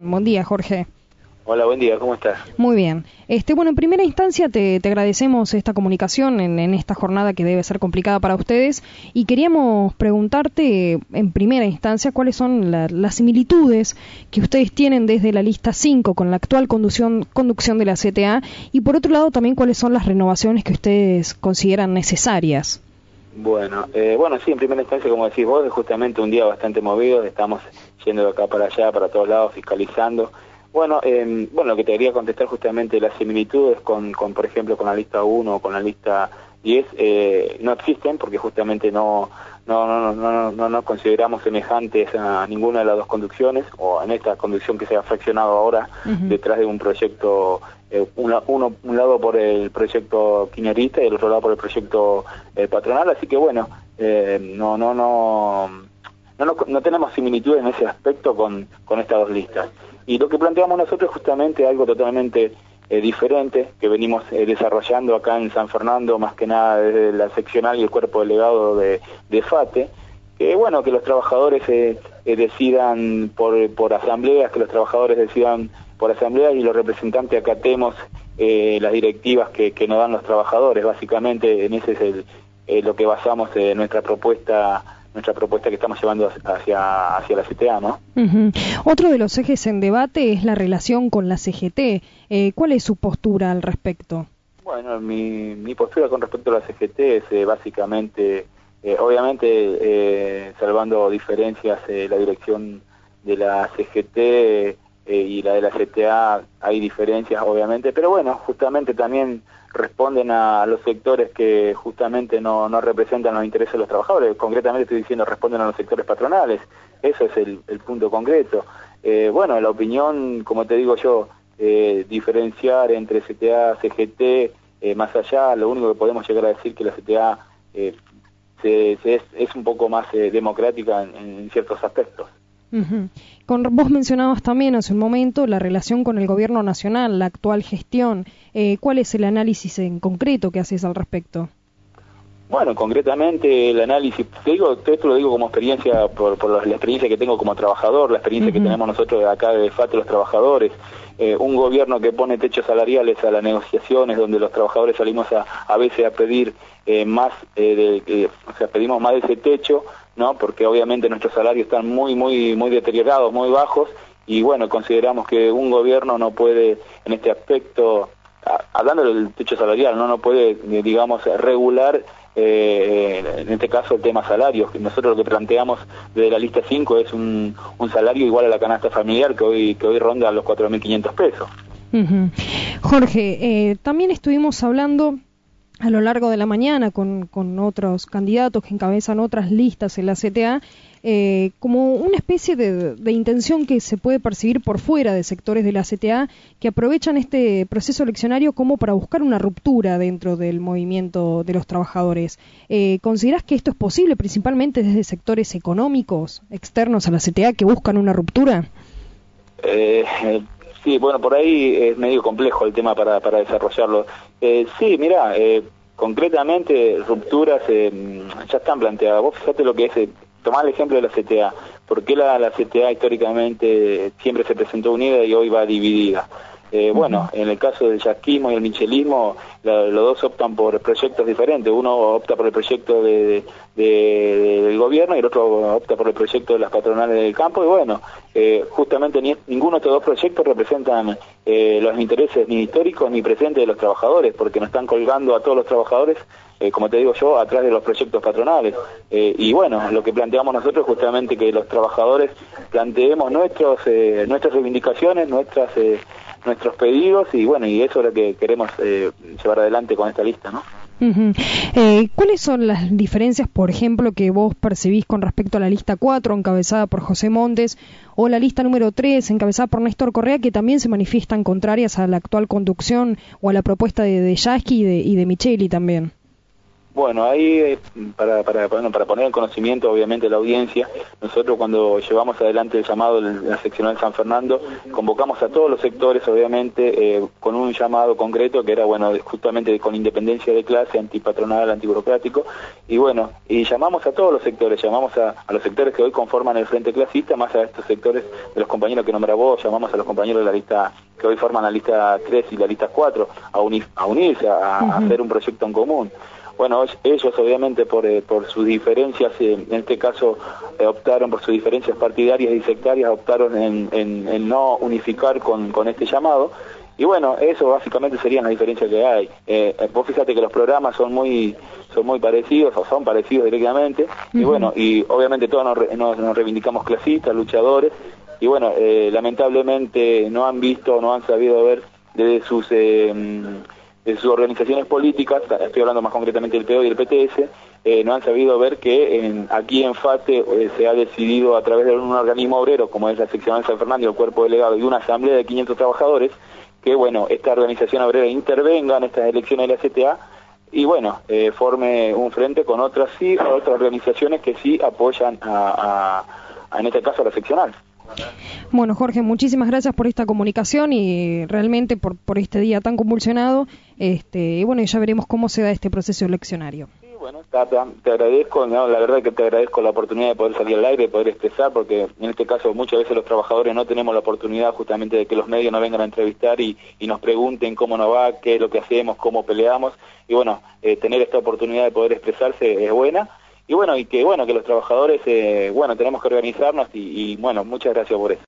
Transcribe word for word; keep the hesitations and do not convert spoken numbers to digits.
Buen día, Jorge. Hola, buen día, ¿cómo estás? Muy bien. Este, bueno, en primera instancia te, te agradecemos esta comunicación en, en esta jornada que debe ser complicada para ustedes y queríamos preguntarte en primera instancia cuáles son la, las similitudes que ustedes tienen desde la lista cinco con la actual conducción, conducción de la C T A y por otro lado también cuáles son las renovaciones que ustedes consideran necesarias. Bueno, eh, bueno, sí, en primera instancia, como decís vos, es justamente un día bastante movido, estamos yendo de acá para allá, para todos lados, fiscalizando. Bueno, eh, bueno, lo que te quería contestar justamente las similitudes con, con por ejemplo, con la lista uno o con la lista diez, eh, no existen porque justamente no no no no no no nos consideramos semejantes a ninguna de las dos conducciones, o en esta conducción que se ha fraccionado ahora, uh-huh. detrás de un proyecto, eh, una, uno un lado por el proyecto kirchnerista y el otro lado por el proyecto eh, patronal, así que bueno, eh, no no no no no no tenemos similitudes en ese aspecto con con estas dos listas. Y lo que planteamos nosotros es justamente algo totalmente eh, diferente, que venimos eh, desarrollando acá en San Fernando, más que nada desde la seccional y el cuerpo delegado de, de FATE, que bueno, que los trabajadores eh, eh, decidan por, por asambleas, que los trabajadores decidan por asambleas y los representantes acatemos eh, las directivas que, que nos dan los trabajadores. Básicamente en ese es el, eh, lo que basamos eh, nuestra propuesta nuestra propuesta que estamos llevando hacia hacia la C T A, ¿no? Uh-huh. Otro de los ejes en debate es la relación con la C G T. Eh, ¿Cuál es su postura al respecto? Bueno, mi, mi postura con respecto a la C G T es eh, básicamente, eh, obviamente, eh, salvando diferencias, eh, la dirección de la C G T eh, y la de la C T A hay diferencias, obviamente, pero bueno, justamente también responden a, a los sectores que justamente no, no representan los intereses de los trabajadores. Concretamente estoy diciendo responden a los sectores patronales, eso es el, el punto concreto. Eh, bueno, la opinión, como te digo yo, eh, diferenciar entre C T A, C G T, eh, más allá, lo único que podemos llegar a decir que la C T A eh, se, se es, es un poco más eh, democrática en, en ciertos aspectos. Uh-huh. Con, vos mencionabas también hace un momento la relación con el gobierno nacional, la actual gestión. Eh, ¿Cuál es el análisis en concreto que haces al respecto? Bueno, concretamente el análisis, te digo, esto lo digo como experiencia, por, por la experiencia que tengo como trabajador, la experiencia uh-huh. que tenemos nosotros acá de FATE, los trabajadores, eh, un gobierno que pone techos salariales a las negociaciones, donde los trabajadores salimos a, a veces a pedir eh, más, eh, de, eh, o sea, pedimos más de ese techo, ¿no? Porque obviamente nuestros salarios están muy, muy, muy deteriorados, muy bajos, y bueno, consideramos que un gobierno no puede, en este aspecto, a, hablando del techo salarial, no, no puede, digamos, regular, eh, en este caso, el tema salarios. Nosotros lo que planteamos desde la lista cinco es un, un salario igual a la canasta familiar, que hoy, que hoy ronda los cuatro mil quinientos pesos. Uh-huh. Jorge, eh, también estuvimos hablando a lo largo de la mañana con, con otros candidatos que encabezan otras listas en la C T A, eh, como una especie de, de intención que se puede percibir por fuera de sectores de la C T A que aprovechan este proceso eleccionario como para buscar una ruptura dentro del movimiento de los trabajadores. Eh, ¿Considerás que esto es posible principalmente desde sectores económicos externos a la C T A que buscan una ruptura? Eh... Sí, bueno, por ahí es medio complejo el tema para, para desarrollarlo. Eh, sí, mira, eh, concretamente rupturas eh, ya están planteadas. Vos fíjate lo que es, eh, tomá el ejemplo de la C T A. ¿Por qué la, la C T A históricamente siempre se presentó unida y hoy va dividida? Eh, bueno, en el caso del yasquismo y el michelismo, la, los dos optan por proyectos diferentes. Uno opta por el proyecto de, de, de, del gobierno y el otro opta por el proyecto de las patronales del campo. Y bueno, eh, justamente ni, ninguno de estos dos proyectos representan eh, los intereses ni históricos ni presentes de los trabajadores, porque nos están colgando a todos los trabajadores, eh, como te digo yo, atrás de los proyectos patronales. Eh, y bueno, lo que planteamos nosotros es justamente que los trabajadores planteemos nuestros eh, nuestras reivindicaciones, nuestras... Eh, nuestros pedidos y bueno, y eso es lo que queremos eh, llevar adelante con esta lista, ¿no? Uh-huh. Eh, ¿Cuáles son las diferencias, por ejemplo, que vos percibís con respecto a la lista cuatro, encabezada por José Montes, o la lista número tres, encabezada por Néstor Correa, que también se manifiestan contrarias a la actual conducción o a la propuesta de, de Yasky y de, y de Micheli también? Bueno, ahí para, para, para, para poner en conocimiento obviamente la audiencia, nosotros cuando llevamos adelante el llamado de la seccional San Fernando, convocamos a todos los sectores obviamente eh, con un llamado concreto que era bueno justamente con independencia de clase, antipatronal, antiburocrático, y bueno, y llamamos a todos los sectores, llamamos a, a los sectores que hoy conforman el Frente Clasista, más a estos sectores de los compañeros que nombra vos, llamamos a los compañeros de la lista que hoy forman la lista tres y la lista cuatro a, uni, a unirse, a, uh-huh. a hacer un proyecto en común. Bueno, ellos obviamente por, eh, por sus diferencias, eh, en este caso eh, optaron por sus diferencias partidarias y sectarias, optaron en, en, en no unificar con, con este llamado. Y bueno, eso básicamente serían las diferencias que hay. Eh, vos fíjate que los programas son muy son muy parecidos, o son parecidos directamente, uh-huh. y bueno, y obviamente todos nos, nos, nos reivindicamos clasistas, luchadores, y bueno, eh, lamentablemente no han visto, no han sabido ver desde sus... Eh, de sus organizaciones políticas, estoy hablando más concretamente del P O y del P T S, eh, no han sabido ver que en, aquí en FATE eh, se ha decidido a través de un organismo obrero, como es la seccional San Fernando, el cuerpo delegado y una asamblea de quinientos trabajadores, que bueno, esta organización obrera intervenga en estas elecciones de la C T A y bueno, eh, forme un frente con otras sí, otras organizaciones que sí apoyan a, a, a en este caso a la seccional. Bueno, Jorge, muchísimas gracias por esta comunicación y realmente por, por este día tan convulsionado. Este, y bueno, ya veremos cómo se da este proceso eleccionario. Sí, bueno, Tata, te agradezco, no, la verdad que te agradezco la oportunidad de poder salir al aire, de poder expresar, porque en este caso muchas veces los trabajadores no tenemos la oportunidad justamente de que los medios nos vengan a entrevistar y, y nos pregunten cómo nos va, qué es lo que hacemos, cómo peleamos. Y bueno, eh, tener esta oportunidad de poder expresarse es buena. Y bueno, y que bueno, que los trabajadores, eh, bueno, tenemos que organizarnos y, y bueno, muchas gracias por eso.